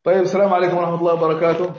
طيب، السلام عليكم ورحمة الله وبركاته.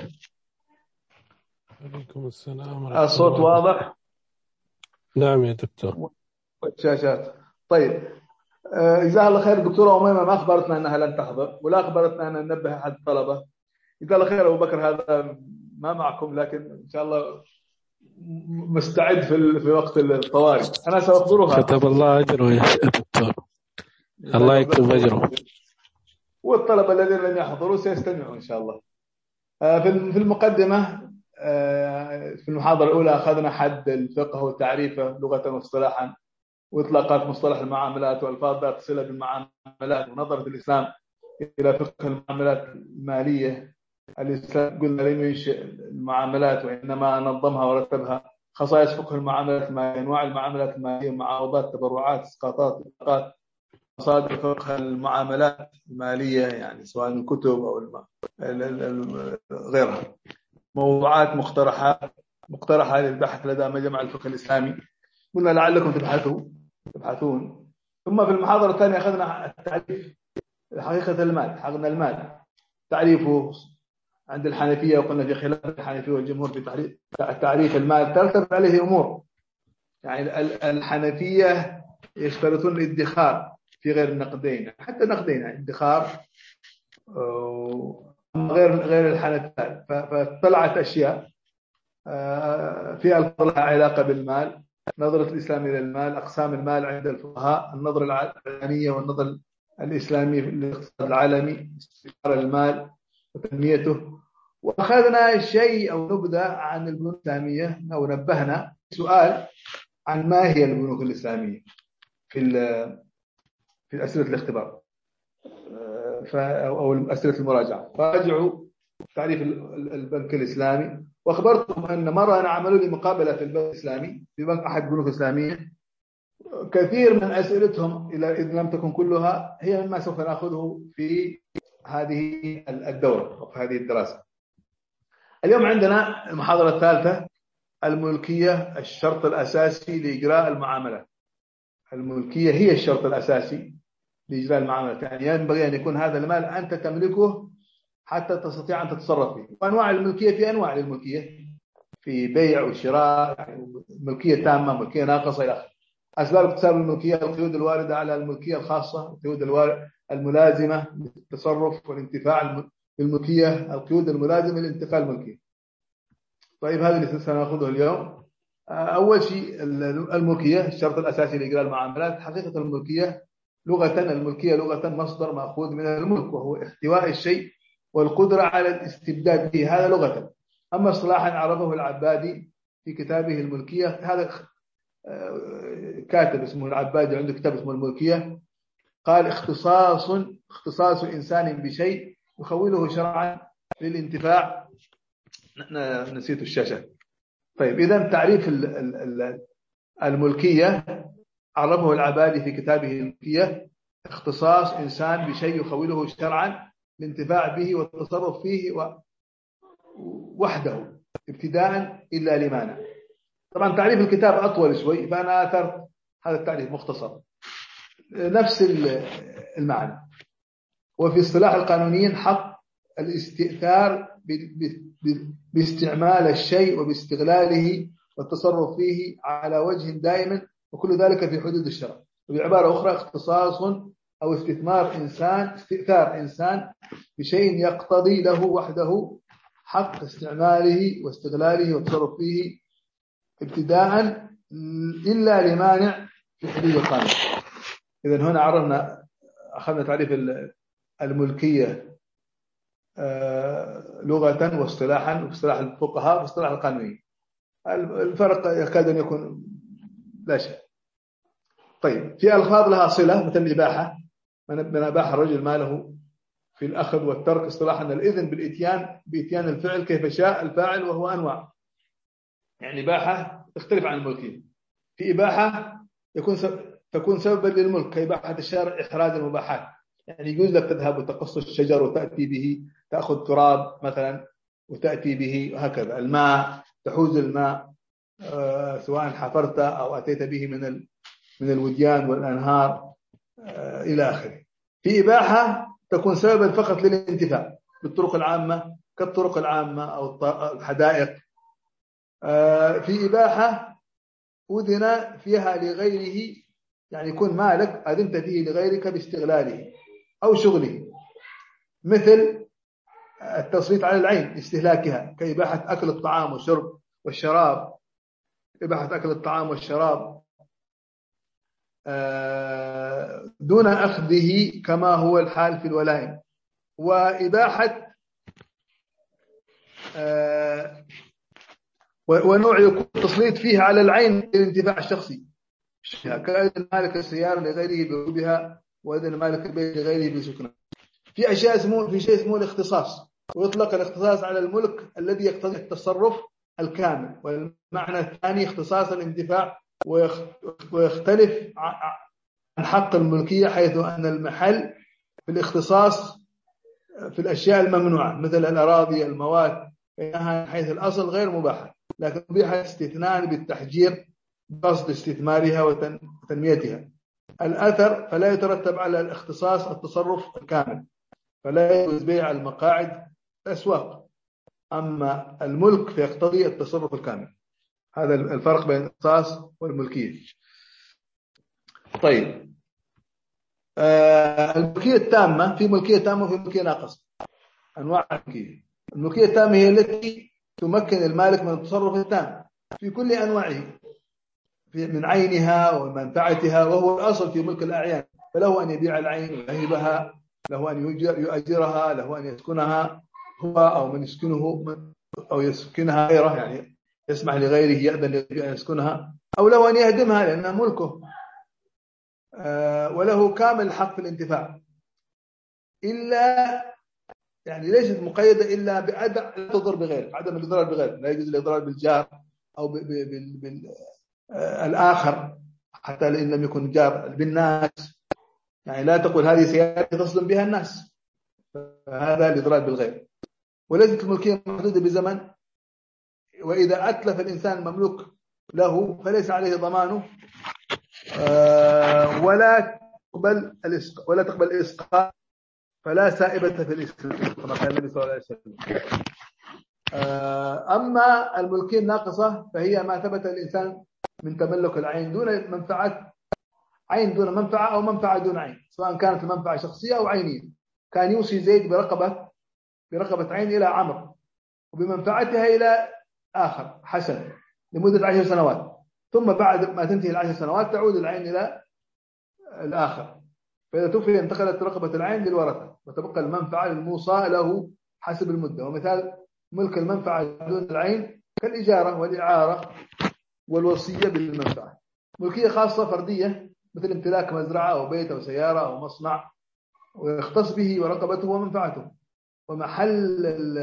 عليكم السلام ورحمة الصوت الله وبركاته. واضح نعم يا دكتور. والشاشات. طيب. جزاها الله خير. الدكتورة أميمة ما أخبرتنا أنها لن تحضر، ولا أخبرتنا أن ننبه أحد الطلبة. جزاها الله خير. أبو بكر هذا ما معكم، لكن إن شاء الله مستعد في وقت الطوارئ. أنا سأخبرها. كتب الله أجره يا دكتور. الله يكتب أجره. والطلبة الذين لم يحضروا سيستمعوا إن شاء الله. في المقدمة، في المحاضرة الأولى أخذنا حد الفقه وتعريفه لغة واصطلاحا، وإطلاقات مصطلح المعاملات وألفاظ ذات صلة بالمعاملات، ونظرة الإسلام إلى فقه المعاملات المالية. الإسلام قلنا لم ينشئ المعاملات وإنما نظمها ورتبها. خصائص فقه المعاملات المالية، أنواع المعاملات المالية، معاوضات، تبرعات، إسقاطات، إطلاقات. مصادر فقه المعاملات المالية، يعني سواء الكتب أو غيرها. موضوعات مقترحة للبحث لدى مجمع الفقه الإسلامي، قلنا لعلكم تبحثون. ثم في المحاضرة الثانية أخذنا التعريف، حقيقة المال، حقنا المال، تعريفه عند الحنفية، وقلنا في خلاف الحنفية والجمهور في تعريف المال. ترتب عليه أمور، يعني الحنفية يشترطون الادخار في غير النقدين، حتى النقدين يعني ادخار، غير الحنفية. فطلعت أشياء في ألفاظ لها علاقة بالمال، نظرة الإسلام إلى المال، أقسام المال عند الفقهاء، النظرة العلمانية والنظرة الإسلامي في الاقتصاد العالمي، استثمار المال وتنميته. وأخذنا شيء أو نبذة عن البنوك الإسلامية، أو نبهنا سؤال عن ما هي البنوك الإسلامية في أسئلة الاختبار أو أسئلة المراجعة. فراجعوا تعريف البنك الإسلامي. وأخبرتهم أن مرة أنا عملوا لي مقابلة في البنك الإسلامي، في بنك أحد البنوك الإسلامية. كثير من أسئلتهم إذا لم تكن كلها هي مما سوف نأخذه في هذه الدورة وفي هذه الدراسة. اليوم عندنا المحاضرة الثالثة، الملكية، الشرط الأساسي لإجراء المعاملات. الملكية هي الشرط الأساسي لإجراء المعاملات، يعني ينبغي أن يكون هذا المال أنت تملكه حتى تستطيع أن تتصرف فيه. وأنواع الملكية، في أنواع للملكية، في بيع وشراء، يعني ملكية تامة، ملكية ناقصة إلى آخره. أسباب اكتساب الملكية: القيود الواردة على الملكية الخاصة، القيود الملازمة للتصرف والانتفاع بالملكية، القيود الملازمة لانتقال الملكية. طيب، هذا اللي سنأخذه اليوم. أول شيء الملكية، الشرط الأساسي لإجراء المعاملات. حقيقة الملكية لغة مصدر مأخوذ من الملك، وهو احتواء الشيء والقدرة على الاستبداد به، هذا لغة. أما اصطلاحا عرفه العبادي في كتابه الملكية. هذا كاتب اسمه العبادي عنده كتاب اسمه الملكية. قال: اختصاص إنسان بشيء يخوله شرعا للانتفاع. نسيت الشاشة. طيب، إذن تعريف الملكية عرفه العبادي في كتابه الملكية: اختصاص إنسان بشيء يخوله شرعا للانتفاع به والتصرف فيه وحده ابتداء إلا لمانع. طبعا تعريف الكتاب أطول شوي، فأنا آثرت هذا التعريف مختصر، نفس المعنى. وفي اصطلاح القانونيين: حق الاستئثار باستعمال الشيء وباستغلاله والتصرف فيه على وجه دائم، وكل ذلك في حدود الشرع. وبعبارة أخرى: اختصاص أو استئثار إنسان بشيء يقتضي له وحده حق استعماله واستغلاله والتصرف فيه ابتداء إلا لمانع في حدود القانون. إذن هنا أخذنا تعريف الملكية لغة واصطلاحا، واصطلاح الفقهاء واصطلاح القانونيين. الفرق يكاد أن يكون لا شيء. طيب، في ألفاظ لها صلة، مثل الإباحة، من أباح الرجل ماله في الأخذ والترك. اصطلاحا الإذن بإتيان الفعل كيف شاء الفاعل، وهو أنواع. يعني إباحة تختلف عن الملكية. في إباحة تكون سببا للملك، كإباحة الشارع إحراز المباحات، يعني يجوز لك تذهب وتقص الشجر وتأتي به، تأخذ تراب مثلا وتأتي به، وهكذا. الماء، تحوز الماء سواء حفرت أو أتيت به من الوديان والأنهار إلى آخره. في إباحة تكون سببا فقط للانتفاع، بالطرق العامة كالطرق العامة أو الحدائق. في إباحة أذن فيها لغيره، يعني يكون مالك أذنت فيه لغيرك باستغلاله أو شغله، مثل التسليط على العين استهلاكها، كإباحة أكل الطعام والشرب والشراب، إباحة أكل الطعام والشراب دون أخذه كما هو الحال في الولائم، وإباحة ونوع يكون التسليط فيه على العين للانتفاع الشخصي، كأذن مالك السيارة لغيره بركوبها وأذن مالك البيت لغيره بسكنها. في أشياء في شيء اسمه الاختصاص، ويطلق الاختصاص على الملك الذي يقتضي التصرف الكامل، والمعنى الثاني اختصاص الانتفاع، ويختلف عن حق الملكية، حيث أن المحل في الاختصاص في الأشياء الممنوعة مثل الأراضي المواد، فإنها حيث الأصل غير مباحة، لكن مبيحة استثناء بالتحجير بقصد استثمارها وتنميتها. الأثر فلا يترتب على الاختصاص التصرف الكامل، فلا يجوز بيع المقاعد الأسواق، أما الملك فيقتضي التصرف الكامل. هذا الفرق بين الاختصاص والملكية. طيب، الملكية التامة، في ملكية تامة وفي ملكية ناقصة. أنواع الملكية: الملكية التامة هي التي تمكن المالك من التصرف التام في كل أنواعه من عينها ومنفعتها، وهو الأصل في ملك الأعيان، فله أن يبيع العين ويهبها، له أن يؤجرها، له أن يسكنها هو أو من يسكنه أو يسكنها غيره، يعني يسمح لغيره يأذن أن يسكنها، أو له أن يهدمها لأنها ملكه، وله كامل الحق في الانتفاع، إلا يعني ليست مقيدة إلا بعدم لا تضر بغير، عدم الإضرار بغير، لا يجوز الإضرار بالجار أو بالآخر، حتى إن لم يكن جار بالناس، يعني لا تقول هذه سيارة تصدم بها الناس، فهذا الإضرار بالغير. وليست الملكية محدودة بزمن، وإذا أتلف الإنسان المملوك له فليس عليه ضمانه، ولا تقبل الإسقاط، فلا سائبة في الإسلام كما قال النبي صلى الله عليه وسلم. أما الملكية الناقصة فهي ما ثبت الإنسان من تملك العين دون منفعة، عين دون منفعة أو منفعة دون عين، سواء كانت المنفعة شخصية أو عينية. كان يوصي زيد برقبة عين إلى عمرو وبمنفعتها إلى آخر حسن لمدة 10 سنوات، ثم بعد ما تنتهي 10 سنوات تعود العين إلى الآخر، فإذا توفي انتقلت رقبة العين للورثة وتبقى المنفعة للموصى له حسب المدة. ومثال ملك المنفعة دون العين كالإجارة والإعارة والوصية بالمنفعة. ملكية خاصة فردية مثل امتلاك مزرعة أو بيت أو سيارة أو مصنع، ويختص به ورقبته ومنفعته. ومحل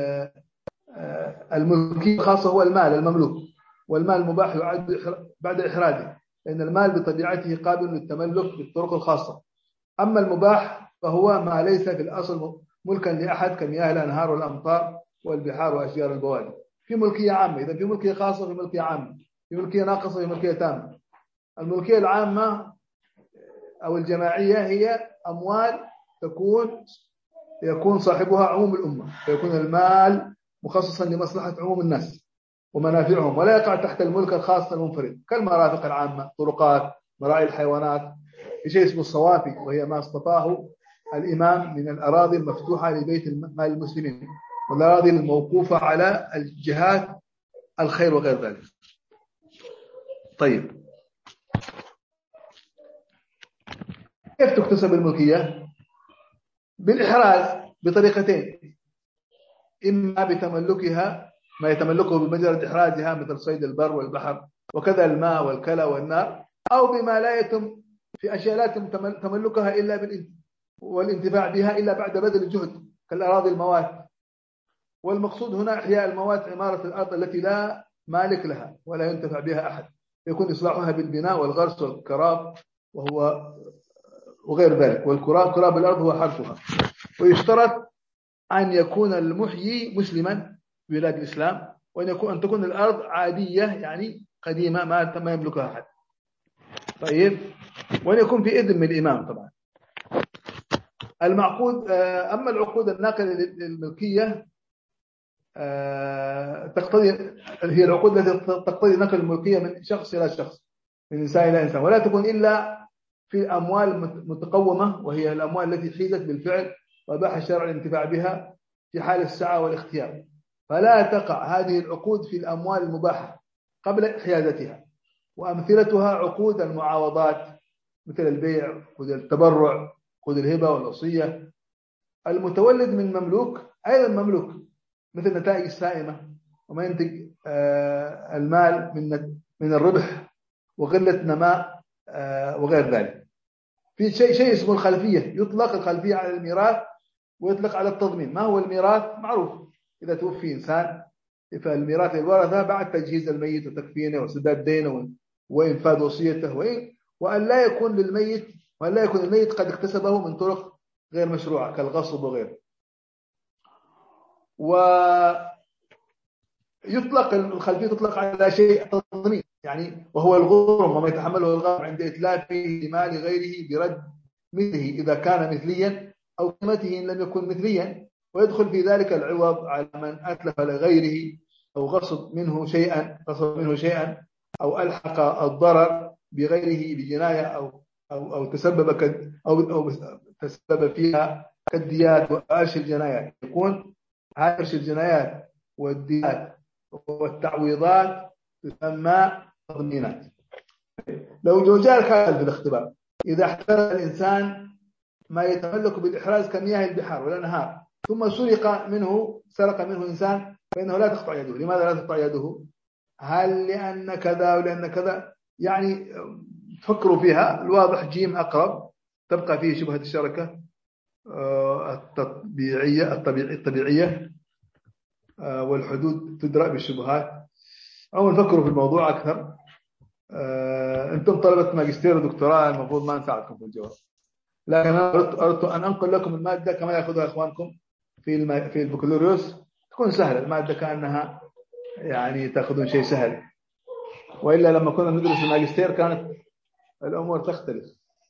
الملكية الخاصة هو المال المملوك، والمال المباح يعد بعد إحراجه، لأن المال بطبيعته قابل للتملك بالطرق الخاصة. أما المباح فهو ما ليس في الأصل ملكا لأحد كمياه الأنهار والأمطار والبحار وأشجار البوادي. في ملكية عامة، إذا في ملكية خاصة وفي ملكية عامة، في ملكية ناقصة وفي ملكية تامة. الملكية العامة أو الجماعية هي أموال يكون صاحبها عموم الأمة، فيكون المال مخصصا لمصلحة عموم الناس ومنافعهم، ولا يقع تحت الملك الخاص المنفرد، كالمرافق العامة، طرقات، مراعي الحيوانات. في شيء اسمه الصوافي، وهي ما اصطفاه الإمام من الأراضي المفتوحة لبيت مال المسلمين، والأراضي الموقوفة على الجهات الخير وغير ذلك. طيب، كيف تكتسب الملكية؟ بالإحراز بطريقتين: إما بتملكها، ما يتملكه بمجرد إحراجها مثل صيد البر والبحر، وكذا الماء والكلى والنار، أو بما لا يتم في أشياء لا يتم تملكها إلا والانتفاع بها إلا بعد بذل الجهد كالأراضي الموات. والمقصود هنا إحياء الموات، عمارة الأرض التي لا مالك لها ولا ينتفع بها أحد، يكون إصلاحها بالبناء والغرس والكراب وغير ذلك. كراب الأرض هو حرثها. ويشترط أن يكون المحيي مسلما في بلاد الإسلام، وأن تكون الأرض عادية يعني قديمة ما يملكها أحد. طيب، وأن يكون في إذن من الإمام طبعا. المعقود أما العقود الناقلة للملكية تقتضي، هي العقود التي تقتضي نقل الملكية من شخص إلى شخص، من إنسان إلى إنسان، ولا تكون إلا في أموال متقومة، وهي الأموال التي حيزت بالفعل وأباح الشرع الانتفاع بها في حال السعة والاختيار. فلا تقع هذه العقود في الأموال المباحة قبل حيازتها. وأمثلتها عقود المعاوضات مثل البيع، عقود التبرع، عقود الهبة والوصية. المتولد من مملوك أيضا مملوك، مثل النتائج السائمة وما ينتج المال من الربح وقلة نماء وغير ذلك. في شيء اسمه الخلفية، يطلق الخلفية على الميراث ويطلق على التضمين. ما هو الميراث؟ معروف، إذا توفي إنسان فالميراث للورثة بعد تجهيز الميت وتكفينه وسداد دينه وإنفاذ وصيته، وأن لا يكون الميت قد اكتسبه من طرق غير مشروعة كالغصب وغيره. ويطلق الخلفية تطلق على شيء تضمين، يعني وهو الغرم وما يتحمله الغرم عند إتلافه لمال غيره برد مثله إذا كان مثليا، أو قيمته إن لم يكن مثليا. ويدخل في ذلك العوض على من أتلف لغيره أو غصب منه شيئا أو ألحق الضرر بغيره بجناية أو تسبب فيها كالديات وأرش الجنايات. يكون هرش الجنايات والديات والتعويضات تسمى تضمينات. لو جاء الخلل في الاختبار، إذا احترز الإنسان ما يتملك بالإحراز كمياه البحار والأنهار ثم سرق منه إنسان، فإنه لا تقطع يده. لماذا لا تقطع يده؟ هل لأن كذا ولأن كذا؟ يعني فكروا فيها. الواضح جيم أقرب، تبقى فيه شبهة الشركة الطبيعية والحدود تدرأ بالشبهات. أو نفكروا في الموضوع أكثر. أنتم طلبة ماجستير ودكتوراه، المفروض ما نساعدكم في الجواب، لكن أنا أردت أن أنقل لكم المادة كما يأخذها إخوانكم في البكالوريوس. تكون سهلة المادة، كأنها يعني تأخذون شيء سهل. وإلا لما كنا ندرس الماجستير كانت الأمور تختلف.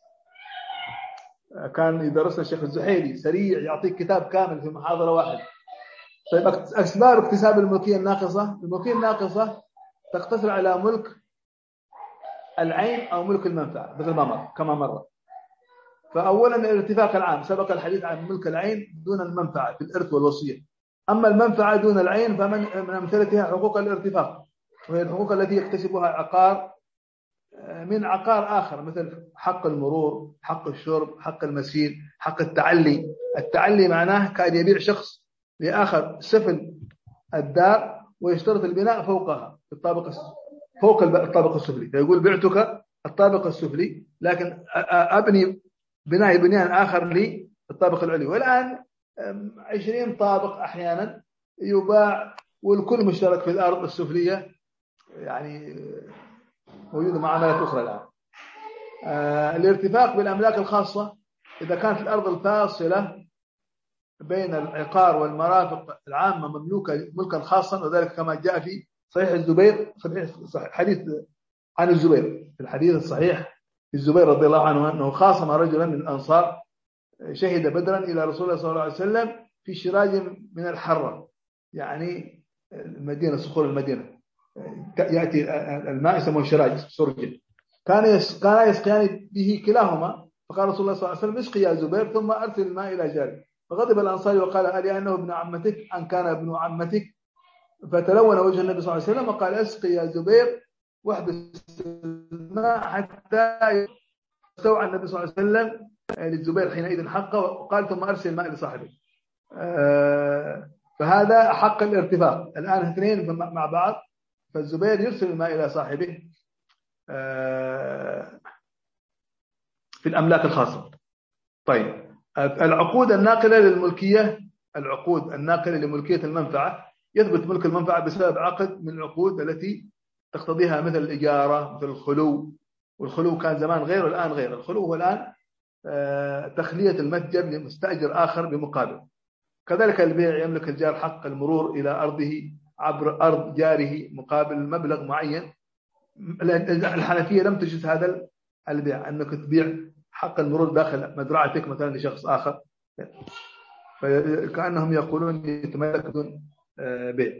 كان يدرسنا الشيخ الزحيلي سريع، يعطيك كتاب كامل في محاضرة واحدة. طيب أسباب اكتساب الملكية الناقصة. الملكية الناقصة تقتصر على ملك العين أو ملك المنفعة مثل كما مر. فأولا الاتفاق العام، سبق الحديث عن ملك العين دون المنفعة في الإرث والوصية. أما المنفعة دون العين فمن أمثلتها حقوق الارتفاق، وهي الحقوق التي يكتسبها عقار من عقار آخر، مثل حق المرور، حق الشرب، حق المسير، حق التعلي. التعلي معناه كأن يبيع شخص لآخر سفل الدار ويشترط البناء فوقها فوق الطابق السفلي، فيقول بعتك الطابق السفلي لكن أبني بنيان آخر لي الطابق العلوي. والآن 20 طابق أحيانا يباع والكل مشترك في الأرض السفلية، يعني موجودة معاملات أخرى الآن. الارتفاق بالأملاك الخاصة، إذا كانت الأرض الفاصلة بين العقار والمرافق العامة مملوكة ملكا خاصا، وذلك كما جاء في صحيح الزبير، حديث عن الزبير في الحديث الصحيح الزبير رضي الله عنه أنه خاصم رجلا من الأنصار شهد بدرا إلى رسول الله صلى الله عليه وسلم في شراج من الحرة، يعني المدينة، صخور المدينة يأتي الماء يسمونه شراج سرج، كان يسقيان به كلاهما. فقال رسول الله صلى الله عليه وسلم اسقي يا زبير ثم أرسل الماء إلى جاري. فغضب الأنصاري وقال ألي أنه ابن عمتك أن كان ابن عمتك؟ فتلون وجه النبي صلى الله عليه وسلم وقال اسقي يا زبير واحبس الماء حتى استوعى النبي صلى الله عليه وسلم للزبير حينئذ حقه، وقال ثم أرسل الماء لصاحبه. فهذا حق الارتفاق. الآن اثنين مع بعض، فالزبير يرسل الماء إلى صاحبه في الأملاك الخاصة. طيب العقود الناقلة للملكية، العقود الناقلة لملكية المنفعة، يثبت ملك المنفعة بسبب عقد من العقود التي تقتضيها مثل الإجارة، مثل الخلو. والخلو كان زمان غير والآن غير. الخلو هو الآن تخلية المتجر لمستأجر آخر بمقابل. كذلك البيع، يملك الجار حق المرور إلى أرضه عبر أرض جاره مقابل مبلغ معين. الحنفية لم تجوز هذا البيع، أنك تبيع حق المرور داخل مزرعتك مثلا لشخص آخر، فكأنهم يقولون يتملك بدون بيع.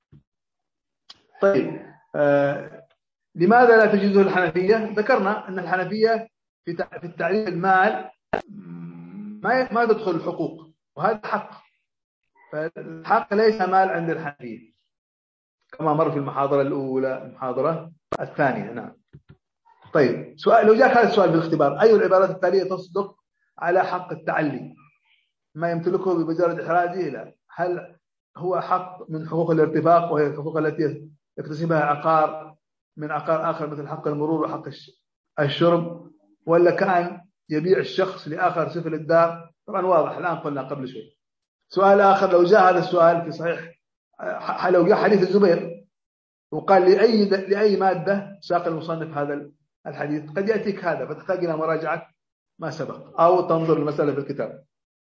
طيب لماذا لا تجوز الحنفية؟ ذكرنا أن الحنفية في التعريف المال ما تدخل الحقوق، وهذا حق، فالحق ليس مال عند الحنفية كما مر في المحاضرة الأولى، المحاضرة الثانية. نعم. طيب سؤال، لو جاءك هذا السؤال بالاختبار، أي العبارات التالية تصدق على حق التعلي؟ ما يمتلكه بمجرد إحرازه، لا. هل هو حق من حقوق الارتفاق، وهي الحقوق التي يكتسبها عقار من عقار آخر مثل حق المرور وحق الشرب، ولا كأن يبيع الشخص لآخر سفل الدار؟ طبعا واضح الآن، قلنا قبل شوي. سؤال آخر، لو جاء هذا السؤال في صحيح، لو جاء حديث الزبير وقال لأي مادة ساق المصنف هذا الحديث، قد يأتيك هذا، فتحتاج إلى مراجعة ما سبق أو تنظر المسألة في الكتاب.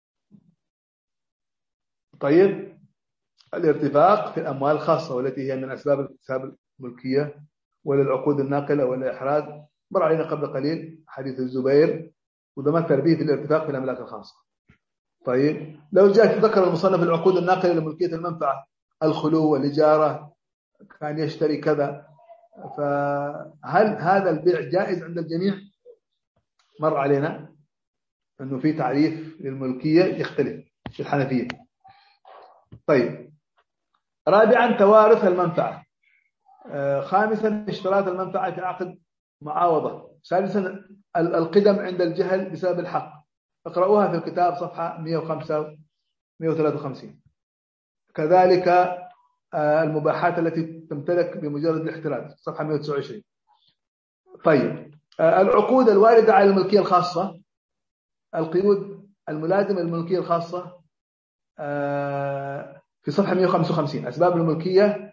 طيب الارتفاق في الأموال الخاصة، والتي هي من أسباب اكتساب الملكية وللعقود الناقلة والإحراز، مر علينا قبل قليل حديث الزبير وتمثل به في الارتفاق في الأملاك الخاصة. طيب لو جاء ذكر المصنف العقود الناقلة لملكية المنفعة، الخلو والإجارة، كان يشتري كذا، فهل هذا البيع جائز عند الجميع؟ مر علينا أنه في تعريف للملكية يختلف في الحنفية. طيب رابعا توارث المنفعة. خامسا اشتراط المنفعة في عقد معاوضة. سادسا القدم عند الجهل بسبب الحق. اقرأوها في الكتاب صفحة 153. كذلك المباحات التي تمتلك بمجرد الاحتراز، صفحة 129. طيب العقود الواردة على الملكية الخاصة، القيود الملازمة للملكية الخاصة في صفحة 155. أسباب الملكية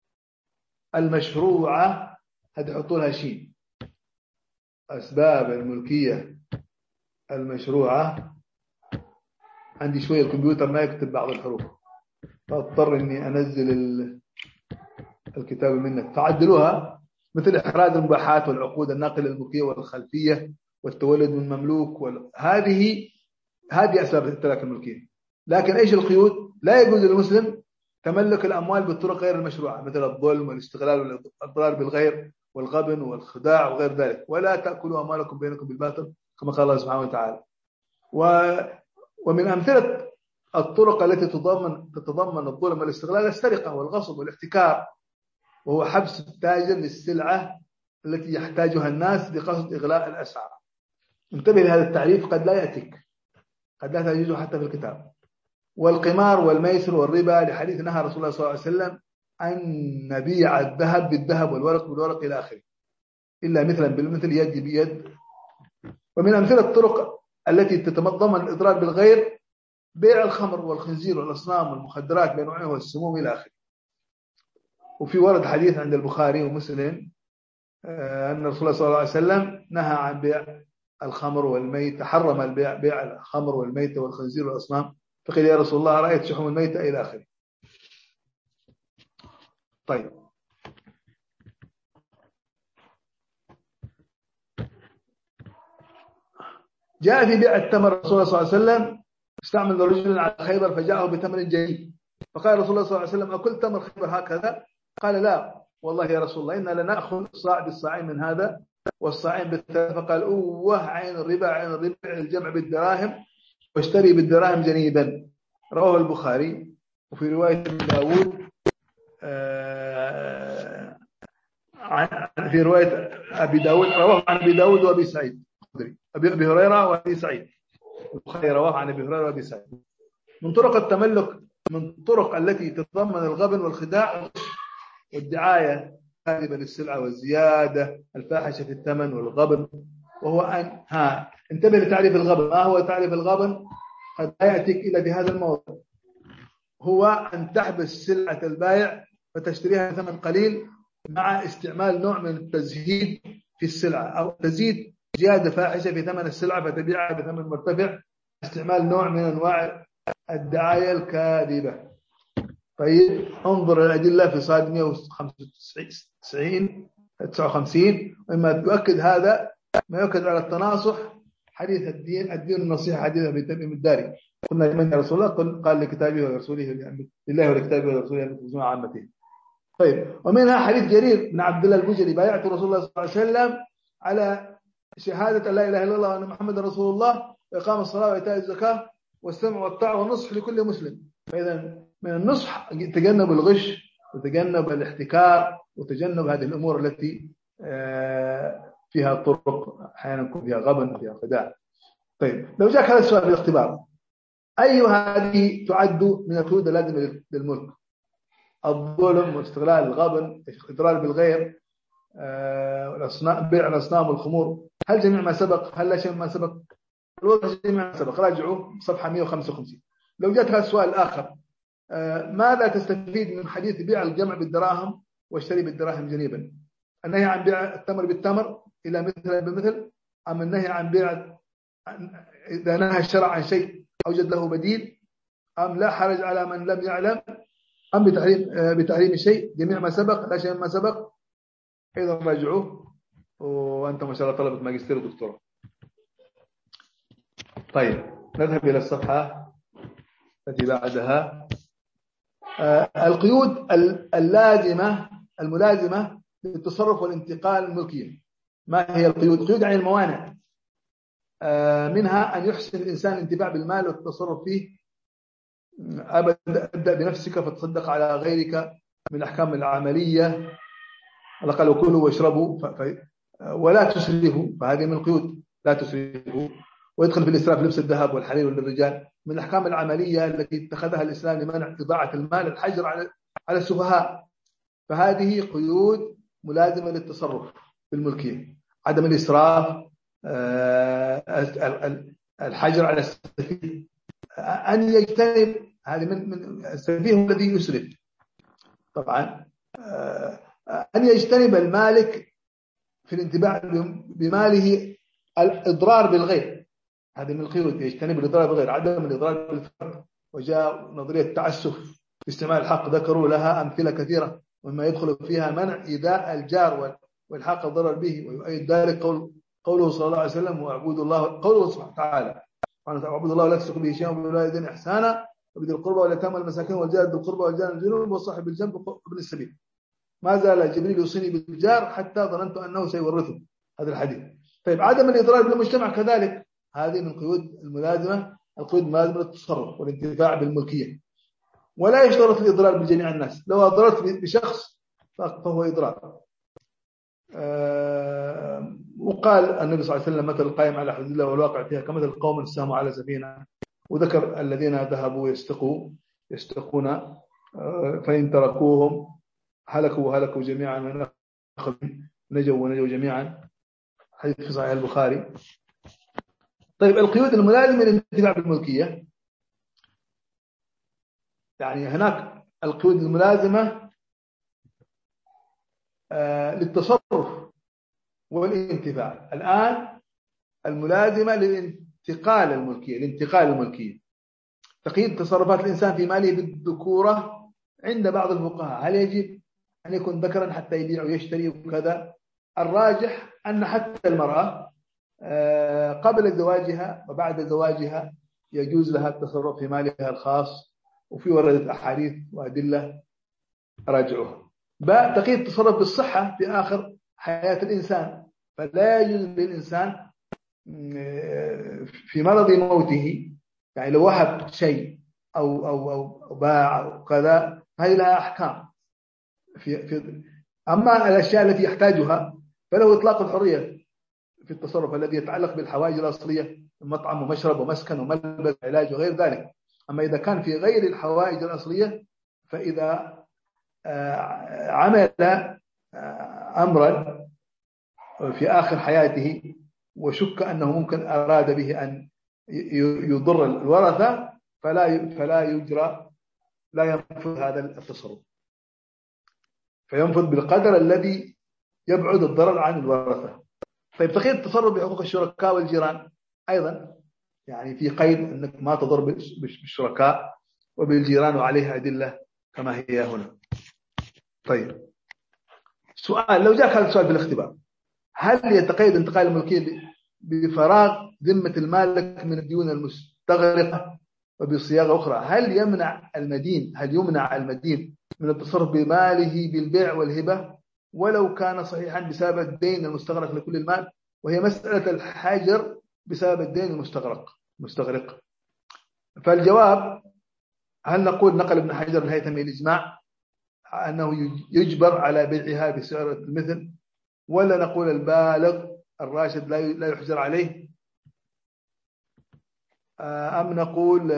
المشروعة، هذه حطوا لها شيء، أسباب الملكية المشروعة. عندي شوية الكمبيوتر ما يكتب بعض الحروف، فاضطر إني أنزل الكتاب منك، فعدلوها، مثل إحراز المباحات والعقود الناقلة للملكية والخلفية والتولد من مملوك هذه أسباب امتلاك الملكية. لكن إيش القيود؟ لا يجوز للمسلم تملك الأموال بالطرق غير المشروعة، مثل الظلم والاستغلال والإضرار بالغير والغبن والخداع وغير ذلك. ولا تأكلوا أموالكم بينكم بالباطل، كما قال الله سبحانه وتعالى. ومن أمثلة الطرق التي تتضمن الظلم والاستغلال السرقة والغصب والاحتكار، وهو حبس التاجر للسلعة التي يحتاجها الناس بقصد إغلاء الأسعار. انتبه لهذا التعريف، قد لا يأتيك، قد لا تجده حتى في الكتاب. والقمار والميسر والربا، لحديث نهى رسول الله صلى الله عليه وسلم أن نبيع الذهب بالذهب والورق بالورق إلى آخره، إلا مثلا بالمثل، يد بيد. ومن أمثلة الطرق التي تتضمن الإضرار بالغير بيع الخمر والخنزير والأصنام والمخدرات بأنواعها والسموم إلى آخره. وفي ورد حديث عند البخاري ومسلم أن رسول الله صلى الله عليه وسلم نهى عن بيع الخمر والميت، حرم البيع، بيع الخمر والميت والخنزير والأصنام، فقيل يا رسول الله رأيت شحوم الميتة إلى آخره. طيب جاء في بيع التمر، رسول الله صلى الله عليه وسلم استعمل رجل على خيبر فجاءه بتمر جديد، فقال رسول الله صلى الله عليه وسلم أكل تمر خيبر هكذا؟ قال لا والله يا رسول الله، إنا لنأخذ صاع بالصاعين من هذا والصاعين بالثلاث. فقال أوه عين الربا، عين الربا، الجمع بالدراهم واشتري بالدراهم جنيبا. رواه البخاري. وفي رواية داود في رواية أبي داود، رواه عن أبي داود وأبي سعيد، أبي هريرة وأبي سعيد. البخاري رواه عن أبي هريرة وأبي سعيد. من طرق التملك، من الطرق التي تتضمن الغبن والخداع والدعاية الكاذبة للسلعة والزيادة الفاحشة في الثمن والغبن، وهو أن انتبه لتعريف الغبن. ما هو تعريف الغبن؟ قد لا يأتيك إلا بهذا الموضوع. هو أن تحبس سلعة البائع فتشتريها بثمن قليل مع استعمال نوع من التزهيد في السلعة، أو تزيد زيادة فاحشة في ثمن السلعة فتبيعها بثمن مرتفع، استعمال نوع من أنواع الدعاية الكاذبة. طيب انظر الأدلة في صاد 159 59، وإما يؤكد هذا ما يؤكد على التناصح حديث الدين النصيحة حديث أبي تميم الداري. قلنا لمن يا رسول الله؟ قال لكتابه ورسوله، لله ولكتابه ورسوله لجميع عامته. طيب، ومنها حديث جرير بن عبد الله البجلي: بايعت رسول الله صلى الله عليه وسلم على شهادة لا إله إلا الله وأن محمد رسول الله وإقام الصلاة وإيتاء الزكاة والسمع والطاعة والنصح لكل مسلم. فإذا من النصح تجنب الغش وتجنب الاحتكار وتجنب هذه الأمور التي فيها طرق أحيانا يكون فيها غبن وفيها خداع. طيب، لو جاءك هذا السؤال في الاختبار: أي هذه تعد من القيود اللازمة للملك؟ الظلم واستغلال الغبن، الإضرار بالغير، بيع الأصنام والخمور. هل جميع ما سبق؟ هل لا شيء ما سبق؟ جميع ما سبق. راجعوا صفحة 155. لو جاءت هذا السؤال الآخر: ماذا تستفيد من حديث بيع الجمع بالدراهم واشتري بالدراهم جنيبا؟ النهي عن بيع التمر بالتمر إلى مثل بمثل، أم النهي عن بيع إذا نهى الشرع عن شيء أوجد له بديل، أم لا حرج على من لم يعلم، أم بتحريم الشيء؟ جميع ما سبق لا شيء ما سبق. أيضا راجعوه، وأنتم ما شاء الله طلبة ماجستير ودكتوراه. طيب، نذهب إلى الصفحة التي بعدها. القيود الملازمة للتصرف والانتقال الملكية. ما هي القيود؟ قيود يعني الموانع. منها أن يحسن الإنسان الانتفاع بالمال والتصرف فيه. ابدأ بنفسك فتصدق على غيرك من الأحكام العملية. الأقل وكلوا واشربوا ولا تسرفوا، فهذه من القيود، لا تسرفوا. ويدخل في الإسراف لبس الذهب والحرير للرجال. من الأحكام العملية التي اتخذها الإسلام لمنع إضاعة المال الحجر على السفهاء. فهذه قيود ملازمة للتصرف بالملكية: عدم الإسراف، الحجر على السفيه، أن يجتنب. هذه من السفيه الذي يسرف طبعا. أن يجتنب المالك في الانتفاع بماله الإضرار بالغير. هذه من القيود، يجتنب الإضرار بالغير، عدم الإضرار بالفرد. وجاء نظرية التعسف في استعمال الحق، ذكروا لها أمثلة كثيرة، وما يدخل فيها منع إيذاء الجار والحق الضرر به. ويؤيد ذلك قوله صلى الله عليه وسلم: واعبدوا الله، قوله سبحانه وتعالى: واعبدوا الله ولا تشركوا به شيئا وبالوالدين إحسانا وبذي القربى واليتامى والمساكين والجار ذي القربى والجار الجنوب والصاحب بالجنب وابن السبيل. ما زال جبريل يوصيني بالجار حتى ظننت أنه سيورثه. هذا الحديث. طيب، عدم الإضرار بالمجتمع كذلك، هذه من القيود الملازمة، القيود الملازمة للتصرف والانتفاع بالملكية. ولا يشترط الإضرار بجميع الناس. لو أضررت بشخص فهو إضرار. وقال النبي صلى الله عليه وسلم: مثل القائم على حدود الله والواقع فيها كمثل القوم ساهموا على سفينة. وذكر الذين ذهبوا يستقون فإن تركوهم هلكوا جميعا، من نجوا جميعا. حديث في صحيح البخاري. طيب، القيود الملازمة للانتفاع بالملكية، يعني هناك القيود الملازمة للتصرف والانتفاع. الآن الملازمة للانتقال الملكية. تقييد تصرفات الإنسان في ماله بالذكورة عند بعض الفقهاء. هل يجب أن يكون ذكرا حتى يبيع ويشتري وكذا؟ الراجح أن حتى المرأة قبل زواجها وبعد زواجها يجوز لها التصرف في مالها الخاص، وفي وردت أحاديث وأدلة راجعوها. تقييد التصرف بالصحة في آخر حياة الإنسان. فلا يجوز للإنسان في مرض موته، يعني لو وهب شيء أو باع أو كذا، هذه لها أحكام. أما الأشياء التي يحتاجها فله إطلاق الحرية في التصرف الذي يتعلق بالحوائج الأصلية: مطعم ومشرب ومسكن وملبس علاج وغير ذلك. أما إذا كان في غير الحوائج الأصلية، فإذا عمل أمرا في آخر حياته وشك أنه ممكن أراد به أن يضر الورثة، فلا ينفذ هذا التصرف، فينفذ بالقدر الذي يبعد الضرر عن الورثة. طيب، تقييد التصرف بحقوق الشركاء والجيران أيضا، يعني في قيد أنك ما تضر بالشركاء وبالجيران، وعليها أدلة كما هي هنا. طيب، سؤال: لو جاءك هذا السؤال في الاختبار: هل يتقيد انتقال الملكية بفراغ ذمة المالك من الديون المستغرقة وبصياغة أخرى، هل يمنع المدين من التصرف بماله بالبيع والهبة ولو كان صحيحا بسبب الدين المستغرق لكل المال؟ وهي مسألة الحجر بسبب الدين المستغرق. فالجواب، هل نقول نقل ابن حجر الهيثمي الإجماع أنه يجبر على بيعها بسعر المثل، ولا نقول البالغ الراشد لا يحجر عليه، أم نقول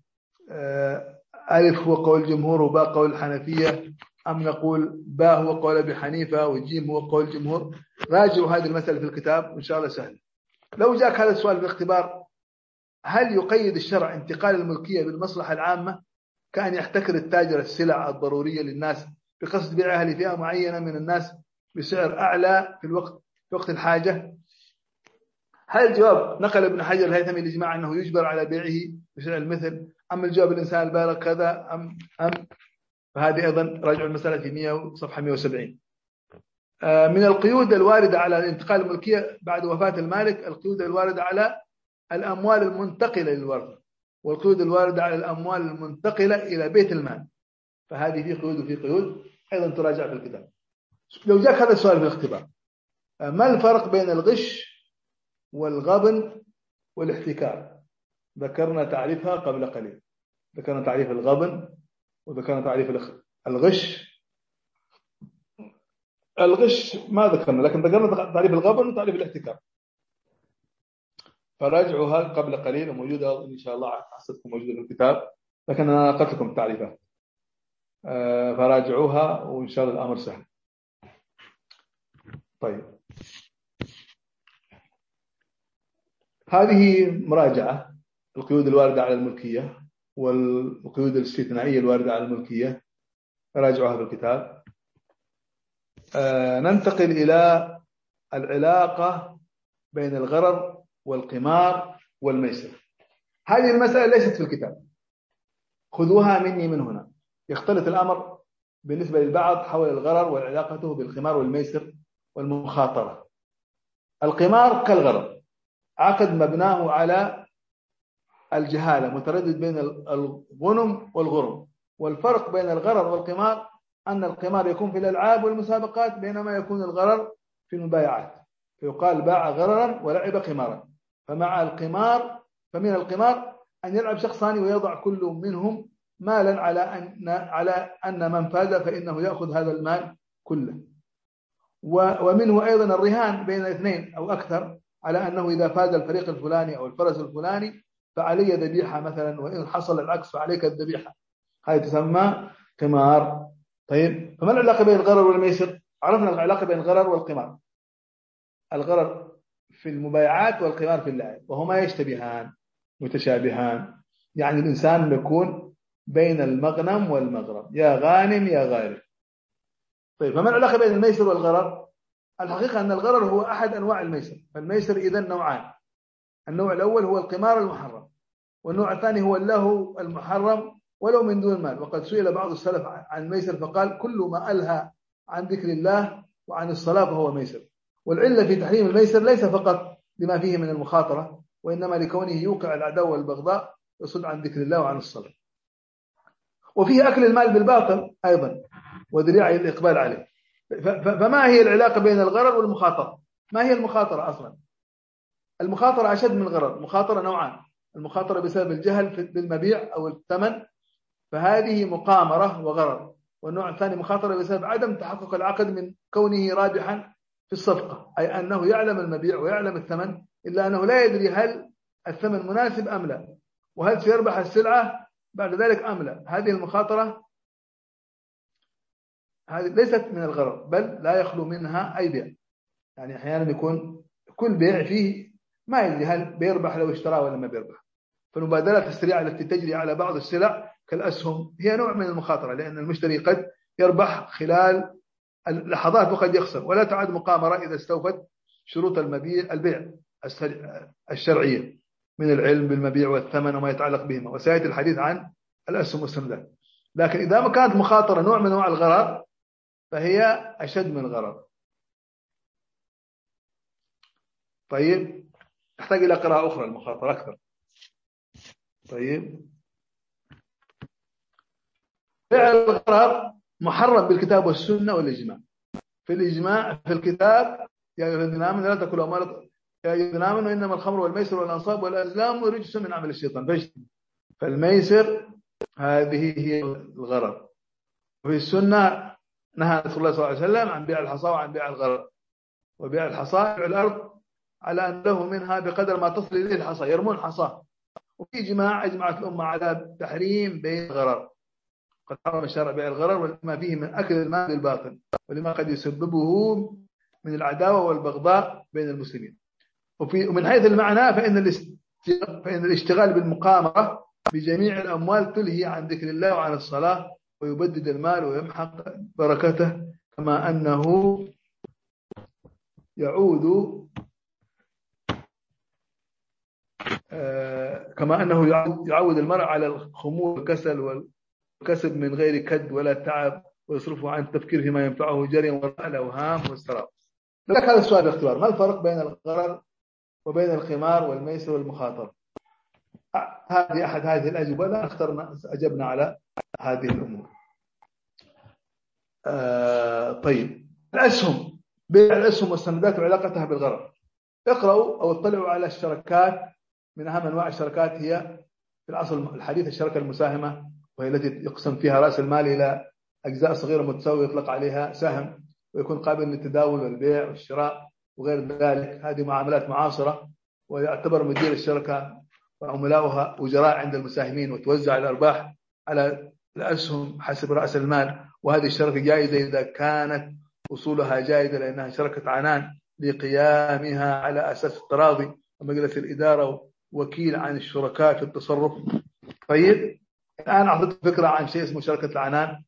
ألف هو قول الجمهور وباء قول الحنفية، أم نقول باء هو قول أبي حنيفة وجيم هو قول الجمهور؟ راجعوا هذه المسألة في الكتاب وإن شاء الله سهل. لو جاءك هذا السؤال في الاختبار، هل يقيد الشرع انتقال الملكية بالمصلحة العامة كأن يحتكر التاجر السلع الضرورية للناس بقصد بيعها لفئة معينة من الناس بسعر أعلى في وقت الحاجة؟ هل الجواب نقل ابن حجر الهيثمي الإجماع أنه يجبر على بيعه بسعر المثل، أم الجواب الإنسان البالغ كذا أم فهذه أيضا راجع المسألة في صفحة 170. من القيود الواردة على انتقال الملكية بعد وفاة المالك القيود الواردة على الأموال المنتقلة للورثة، والقيود الواردة على الأموال المنتقلة إلى بيت المال، فهذه في قيود وفي قيود أيضا تراجع في الكتاب. لو جاءك هذا السؤال في الاختبار، ما الفرق بين الغش والغبن والاحتكار؟ ذكرنا تعريفها قبل قليل، ذكرنا تعريف الغبن وذكرنا تعريف الغش. الغش ما ذكرنا، لكن ذكرنا تعريف الغبن وتعريف الاحتكار، فراجعوها قبل قليل وموجودة إن شاء الله، حصتكم موجودة في الكتاب، لكن أنا نقلت لكم التعريفات، فراجعوها وإن شاء الله الأمر سهل. طيب، هذه مراجعة القيود الواردة على الملكية والقيود الاستثنائية الواردة على الملكية، راجعوها في الكتاب. ننتقل إلى العلاقة بين الغرر والقمار والميسر. هذه المسألة ليست في الكتاب، خذوها مني من هنا. يختلط الأمر بالنسبة للبعض حول الغرر وعلاقته بالقمار والميسر والمخاطرة. القمار كالغرر، عقد مبناه على الجهالة، متردد بين الغنم والغرم، والفرق بين الغرر والقمار أن القمار يكون في الألعاب والمسابقات بينما يكون الغرر في المبايعات، فيقال باع غررا ولعب قمارا. فمن القمار أن يلعب شخصان ويضع كل منهم مالا على أن من فاز فإنه يأخذ هذا المال كله. ومنه أيضا الرهان بين اثنين أو أكثر على أنه إذا فاز الفريق الفلاني أو الفرس الفلاني فعلي ذبيحة مثلا، وإن حصل العكس فعليك الذبيحة، هذه تسمى قمار. طيب، فما العلاقة بين الغرر والميسر؟ عرفنا العلاقة بين الغرر والقمار، الغرر في المبايعات والقمار في اللعب، وهما يشتبهان متشابهان، يعني الإنسان يكون بين المغنم والمغرم، يا غانم يا غارم. طيب، فما العلاقة بين الميسر والغرر؟ الحقيقة أن الغرر هو أحد أنواع الميسر، فالميسر إذن نوعان، النوع الأول هو القمار المحرم، والنوع الثاني هو اللهو المحرم ولو من دون مال. وقد سئل بعض السلف عن الميسر فقال كل ما ألهى عن ذكر الله وعن الصلاة فهو ميسر. والعلة في تحريم الميسر ليس فقط لما فيه من المخاطرة، وإنما لكونه يوقع العداوة والبغضاء ويصد عن ذكر الله وعن الصلاة، وفيه أكل المال بالباطل أيضا وذريعة الإقبال عليه. فما هي العلاقة بين الغرر والمخاطرة؟ ما هي المخاطرة أصلا؟ المخاطرة أشد من الغرر. المخاطرة نوعان، المخاطرة بسبب الجهل بالمبيع أو الثمن، فهذه مقامرة وغرر. والنوع الثاني مخاطرة بسبب عدم تحقق العقد من كونه رابحا في الصفقة، أي أنه يعلم المبيع ويعلم الثمن إلا أنه لا يدري هل الثمن مناسب أم لا، وهل سيربح السلعة بعد ذلك أم لا. هذه المخاطرة هذه ليست من الغرر، بل لا يخلو منها أي بيع. يعني أحيانا يكون كل بيع فيه ما يدري هل بيربح لو اشتراه ولا ما بيربح. فالمبادلات السريعة التي تجري على بعض السلع كالأسهم هي نوع من المخاطرة، لأن المشتري قد يربح خلال اللحظات وقد يخسر، ولا تعد مقامرة إذا استوفت شروط البيع الشرعية من العلم بالمبيع والثمن وما يتعلق بهما، وسيأتي الحديث عن الأسهم والسندات. لكن إذا ما كانت مخاطرة نوع من أنواع الغرر فهي أشد من الغرر. طيب، تحتاج إلى قراءة أخرى المخاطرة أكثر. طيب، بيع الغرر محرم بالكتاب والسنة والإجماع. في الإجماع في الكتاب يا أيها الذين آمنوا لا تأكلوا أموالكم، يا أيها الذين آمنوا إنما الخمر والميسر والأنصاب والأزلام رجس من عمل الشيطان فاجتنبوه. فالميسر هذه هي الغرر. وفي السنة نهى رسول الله صلى الله عليه وسلم عن بيع الحصى وعن بيع الغرر. وبيع الحصى بيع الأرض على أن له منها بقدر ما تصل إليه الحصى، يرمون حصى. وفي إجماع أجمعت الأمة على تحريم بيع الغرر. قد حرم الشرع بيع الغرر ولما فيه من أكل المال بالباطل ولما قد يسببه من العداوة والبغضاء بين المسلمين. ومن حيث المعنى فإن الاشتغال بالمقامرة بجميع الأموال تلهي عن ذكر الله وعن الصلاة ويبدد المال ويمحق بركته، كما أنه يعود المرء على الخمول والكسل والكسب من غير كد ولا تعب، ويصرفه عن التفكير فيما ينفعه جريا وراء الأوهام والسراب. لك هذا السؤال باختبار: ما الفرق بين الغرر وبين القمار والميسر والمخاطرة؟ هذه أحد هذه الأجوبة، لا اخترنا أجبنا على هذه الأمور. طيب، الأسهم، بيع الأسهم والسندات وعلاقتها بالغرر. اقرأوا أو اطلعوا على الشركات. من أهم أنواع الشركات هي في العصر الحديث الشركة المساهمة، وهي التي يقسم فيها رأس المال إلى أجزاء صغيرة متساوية يطلق عليها سهم، ويكون قابل للتداول والبيع والشراء وغير ذلك. هذه معاملات معاصرة، ويعتبر مدير الشركة وعملاؤها أجراء عند المساهمين، وتوزع الأرباح على الأسهم حسب رأس المال. وهذه الشركة جائزة إذا كانت أصولها جائزة، لأنها شركة عنان لقيامها على أساس التراضي، ومجلس الإدارة وكيل عن الشركاء في التصرف. طيب، الآن أعطيت فكرة عن شيء اسمه شركة العنان.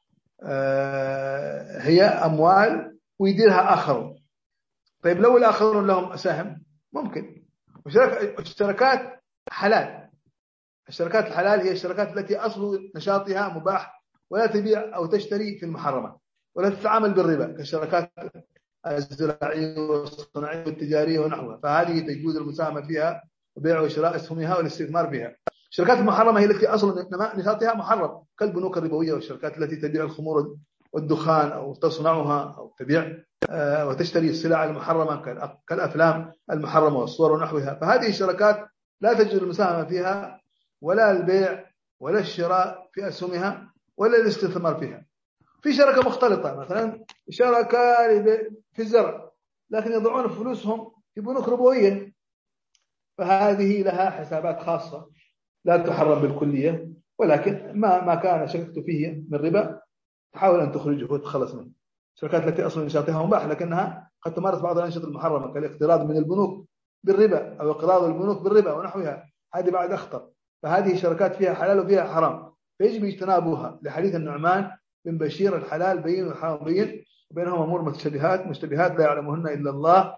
هي أموال ويديرها آخرون. طيب، لو الآخرون لهم أسهم ممكن. الشركات حلال. الشركات الحلال هي الشركات التي أصل نشاطها مباح، ولا تبيع أو تشتري في المحرمات، ولا تتعامل بالربا كالشركات الزراعية والصناعية والتجارية ونحوها، فهذه تجوز المساهمة فيها وبيع وشراء أسهمها والاستثمار فيها. الشركات المحرمة هي التي أصل نشاطها محرم، كالبنوك الربوية والشركات التي تبيع الخمور والدخان أو تصنعها أو تبيع وتشتري السلع المحرمة كالأفلام المحرمة والصور ونحوها. فهذه الشركات لا تجوز المساهمة فيها ولا البيع ولا الشراء في أسهمها ولا الاستثمار فيها. في شركة مختلطة، مثلا شركة في الزرع لكن يضعون فلوسهم في بنوك ربوية، فهذه لها حسابات خاصة لا تحرم بالكلية، ولكن ما كان شركته فيه من ربا تحاول أن تخرجه وتخلص منه. الشركات التي أصلا نشاطها مباح لكنها قد تمارس بعض الأنشطة المحرمة كالاقتراض من البنوك بالربا أو اقراض البنوك بالربا ونحوها، هذه بعد أخطر. فهذه شركات فيها حلال وفيها حرام، فيجب اجتنابها لحديث النعمان بن بشير: الحلال بين والحرام بين، وبينهما أمور مشتبهات لا يعلمهن إلا الله،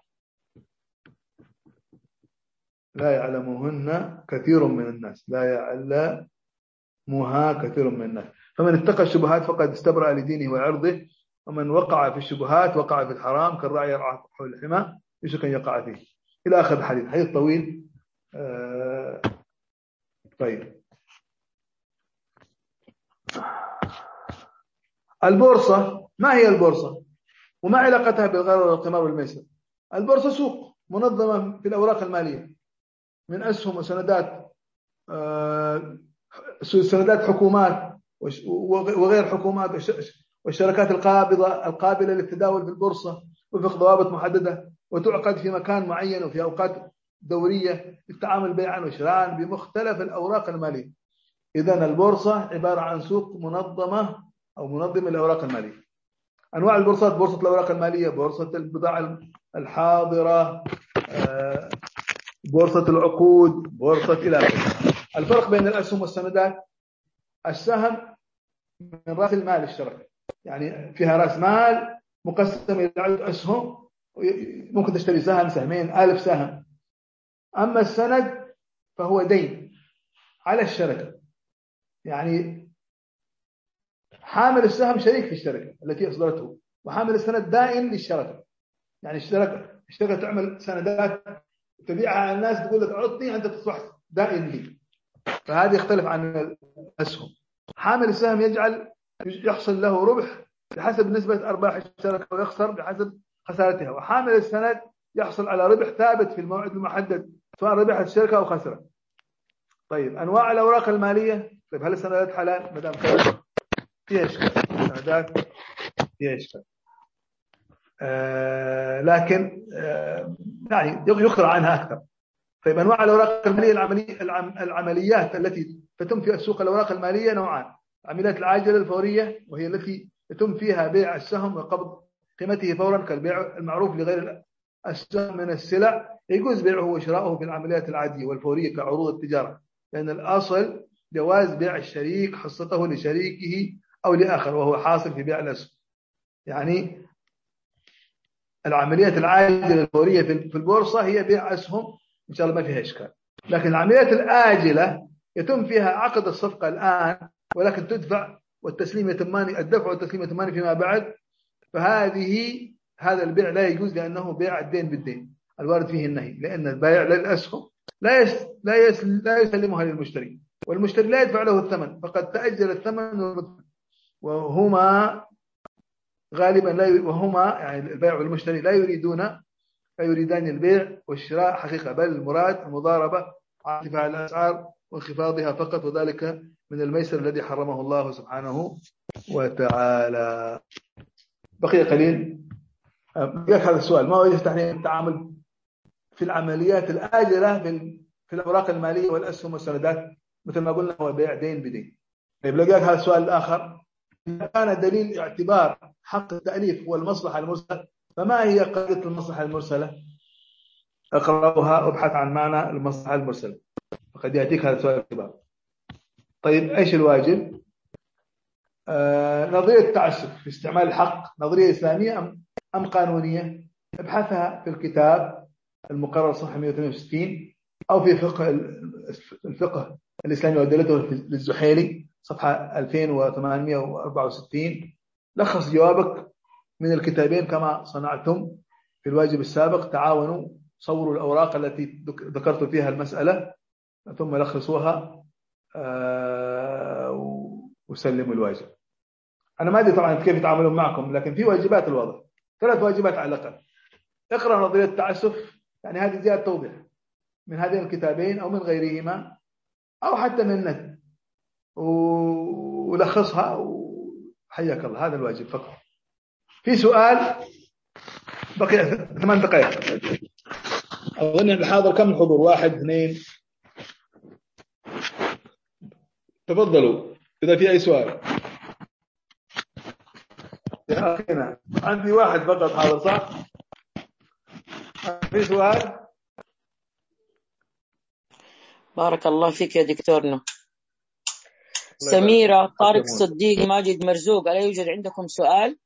لا يعلمهن كثير من الناس، لا يعلمها كثير من الناس. فمن اتقى الشبهات فقد استبرأ لدينه وعرضه، ومن وقع في الشبهات وقع في الحرام كالراعي يرعى حول الحمى يوشك أن يقع فيه، إلى آخر الحديث. حديث طويل. طيب، البورصة، ما هي البورصة وما علاقتها بالغرر والقمار والميسر؟ البورصة سوق منظمة في الأوراق المالية من أسهم وسندات، سندات حكومات وغير حكومات، والشركات القابلة للتداول في البورصة وفق ضوابط محددة، وتعقد في مكان معين وفي أوقات دورية للتعامل بيعا وشراء بمختلف الأوراق المالية. إذن البورصة عبارة عن سوق منظمة أو منظمة للأوراق المالية. أنواع البورصات: بورصة الأوراق المالية، بورصة البضائع الحاضرة، بورصة العقود، بورصة إلى آخره. الفرق بين الأسهم والسندات: السهم من رأس المال الشركة، يعني فيها رأس مال مقسم إلى عدة أسهم، ممكن تشتري سهم سهمين 1000 سهم. أما السند فهو دين على الشركة، يعني حامل السهم شريك في الشركة التي أصدرته، وحامل السند دائن للشركة. يعني الشركة تعمل سندات تبيعها على الناس تقول لك عطني أنت تصبح دائن لي، فهذه يختلف عن الأسهم. حامل السهم يحصل له ربح بحسب نسبة أرباح الشركة ويخسر بحسب خسارتها، وحامل السند يحصل على ربح ثابت في الموعد المحدد سواء ربحت الشركة أو خسرت. طيب أنواع الأوراق المالية، طيب هل السندات حلال؟ مدام فيها إشكال، السندات فيها إشكال، لكن يعني يقرأ عنها أكثر. طيب أنواع الأوراق المالية العمليات التي تتم في سوق الأوراق المالية نوعان: العمليات العاجلة الفورية وهي التي يتم فيها بيع السهم وقبض قيمته فورا كالبيع المعروف لغير السهم من السلع، يجوز بيعه وشراؤه في العمليات العادية والفورية كعروض التجارة، لأن الأصل جواز بيع الشريك حصته لشريكه أو لآخر وهو حاصل في بيع الأسهم. يعني العمليات العاجلة الفورية في البورصة هي بيع أسهم إن شاء الله ما فيها إشكال، لكن العمليات الآجلة يتم فيها عقد الصفقة الآن ولكن تدفع والتسليم يتمان، الدفع والتسليم يتمان فيما بعد، هذا البيع لا يجوز لأنه بيع الدين بالدين الوارد فيه النهي، لأن البائع للأسهم لا يسلمها للمشتري، والمشتري لا يدفع له الثمن، فقد تأجل الثمن وهما غالبا يعني البائع والمشتري لا يريدان البيع والشراء حقيقة، بل المراد المضاربة على ارتفاع الأسعار وانخفاضها فقط، وذلك من الميسر الذي حرمه الله سبحانه وتعالى. بقي قليل. هذا السؤال: ما وجه تحريم التعامل في العمليات الآجلة في الأوراق المالية والأسهم والسندات؟ مثل ما قلنا هو بيع دين بدين. طيب لقيت هذا السؤال الآخر: إذا كان دليل اعتبار حق التأليف والمصلحة المرسلة، فما هي قاعدة المصلحة المرسلة؟ اقرأوها وابحث عن معنى المصلحة المرسلة، فقد يأتيك هذا السؤال الاعتبار. طيب ايش الواجب؟ نظرية التعسف في استعمال الحق نظرية إسلامية أم قانونية؟ ابحثها في الكتاب المقرر صفحة 168 أو في الفقه الإسلامي وأدلته للزحيلي صفحة 2864. لخص جوابك من الكتابين كما صنعتم في الواجب السابق. تعاونوا صوروا الأوراق التي ذكرت فيها المسألة ثم لخصوها وسلموا الواجب. أنا ما أدري طبعا كيف يتعاملون معكم، لكن في واجبات الوضع 3 واجبات على الأقل. اقرأ نظرية التعسف، يعني هذه زيادة توضيح من هذين الكتابين أو من غيرهما أو حتى من النت، ولخصها وحياك الله. هذا الواجب فقط. في سؤال بقي 8 دقائق. أظن الحاضر كم الحضور؟ 1 2. تفضلوا إذا في أي سؤال. يا أخينا عندي 1 فقط حاضر، صح؟ في سؤال؟ بارك الله فيك يا دكتورنا. سميرة، طارق صديق، ماجد مرزوق، ألا يوجد عندكم سؤال؟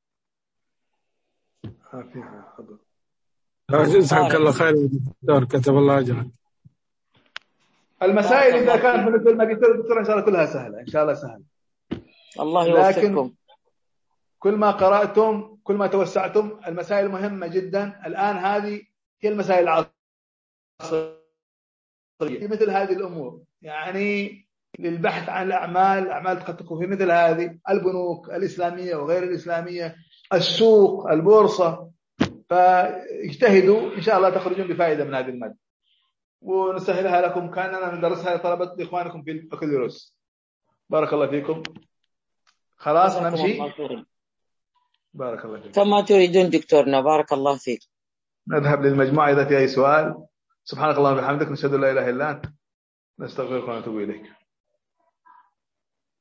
جزاك الله خير دكتور، كتب الله أجرك. المسائل إذا كانت مثل ما قلت الدكتور إن شاء الله كلها سهلة، إن شاء الله سهل. الله يوفقكم. لكن كل ما قرأتم كل ما توسعتم. المسائل مهمة جدا الآن، هذه هي المسائل العصرية مثل هذه الأمور، يعني للبحث عن الأعمال قد تكون في مثل هذه البنوك الإسلامية وغير الإسلامية، السوق، البورصة، فاجتهدوا إن شاء الله تخرجون بفائدة من هذه المادة ونسهلها لكم كأننا ندرسها لطلبة إخوانكم في البكالوريوس. بارك الله فيكم. خلاص نمشي. بارك الله فيك. كما تريدون دكتورنا، بارك الله فيك. نذهب للمجموعة إذا في أي سؤال. سبحانك اللهم وبحمدك، نشهد أن لا إله إلا أنت، نستغفرك ونتوب إليك.